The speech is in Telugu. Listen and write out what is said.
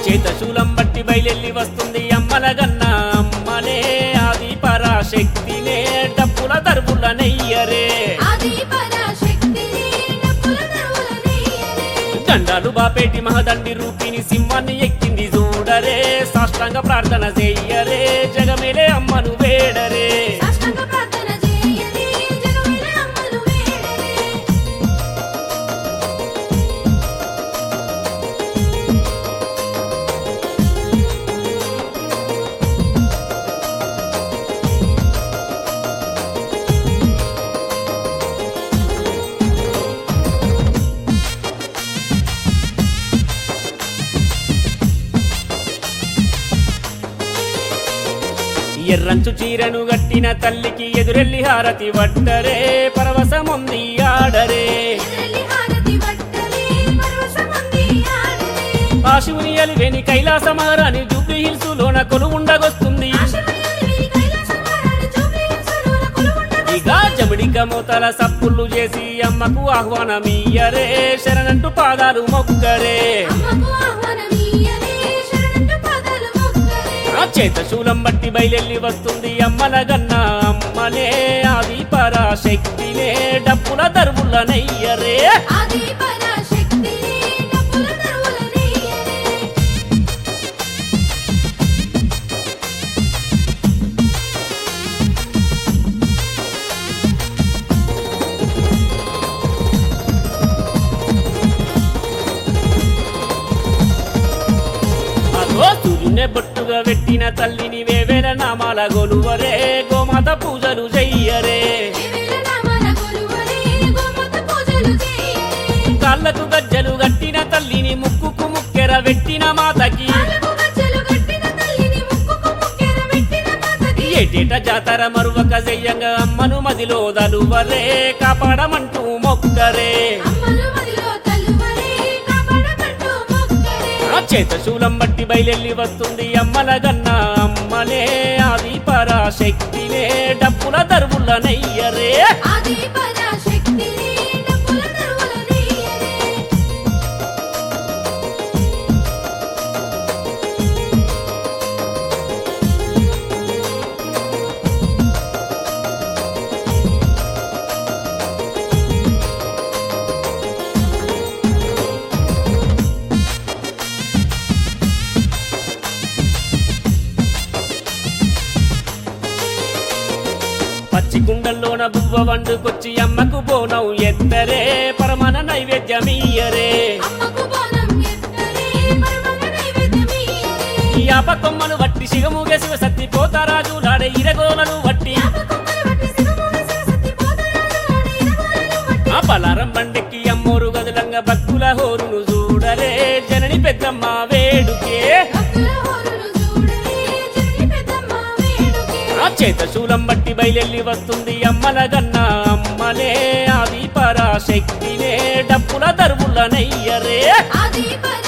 చేతశూలం బట్టి బయలెల్లి వస్తుంది అమ్మల గన్న అమ్మనే ఆది పరాశక్తినే డప్పుల దర్బుల నెయ్యరే దండాలు బాపేటి మహదండి రూపిని సింహాన్ని ఎక్కింది చూడరే సాష్టాంగ ప్రార్థన చెయ్యరే జగమేలే అమ్మను వేడరే ఎర్రంచు చీరను గట్టిన తల్లికి ఎదురెల్లి హారతి వట్టరే పరవశముంది ఆడరే ఆ శివుని అలివేని కైలాస మహారాణి జూబ్లీ హిల్స్ లోన కొలువుండగొస్తుంది ఇక జమిడిక మూతల సప్పుళ్ళు చేసి అమ్మకు ఆహ్వానమియ్యరే శరణంటూ పాదాలు మొక్కరే చేతశూలం బట్టి బయలెల్లి వస్తుంది అమ్మల గన్న అమ్మనే ఆది పరాశక్తినే డప్పుల దర్బుల నెయ్యరే సూర్యునే బొట్టుగా పెట్టిన తల్లిని వేవేల నామాల గొలువరే గోమాత పూజలు చెయ్యరే కాళ్ళకు గజ్జలు గట్టిన తల్లిని ముక్కుకు ముక్కెర పెట్టిన మాతకి ఏటేట జాతర మరువక చెయ్యంగా అమ్మను మదిలో దలువరే కాపాడమంటూ మొక్కరే చేతశూలం బట్టి బయలెల్లి వస్తుంది అమ్మల గన్న అమ్మనే ఆది పరాశక్తినే డప్పుల దర్బుల నెయ్యరే పచ్చికుండల్లోన బువ్వ వండుకొచ్చి అమ్మకు బోనం ఎత్తరే పరమన నైవేద్యమియ్యరే యాప కొమ్మను వట్టి శిగముగే శివ సత్తి పోతారాజు లాడే ఇరగోలను వట్టి ఆ పలారం బండెక్కి అమ్మోరు గదులంగా భక్తుల హోరును చూడరే జనని పెద్దమ్మ వేడుకే చేతశూలం బట్టి బయలెల్లి వస్తుంది అమ్మల గన్న అమ్మనే ఆది పరాశక్తినే డప్పుల దర్బుల నెయ్యరే